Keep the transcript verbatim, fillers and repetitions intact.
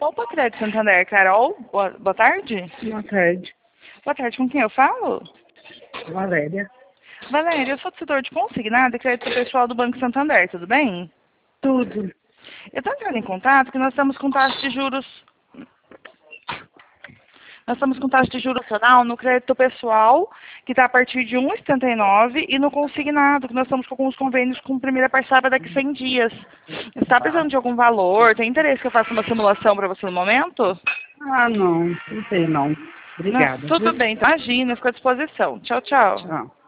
Opa, Crédito Santander, Carol, boa, boa tarde. Boa tarde. Boa tarde, com quem eu falo? Valéria. Valéria, eu sou do setor de consignado e crédito pessoal do Banco Santander, tudo bem? Tudo. Eu estou entrando em contato porque nós estamos com taxa de juros... Nós estamos com taxa de juros nacional no crédito pessoal, que está a partir de um vírgula setenta e nove, e no consignado, que nós estamos com alguns convênios com primeira parcela daqui a cem dias. Você está precisando de algum valor? Tem interesse que eu faça uma simulação para você no momento? Ah, não. Não sei, não. Obrigada. Não, tudo viu? bem, então imagina, fico à disposição. Tchau, tchau. Tchau.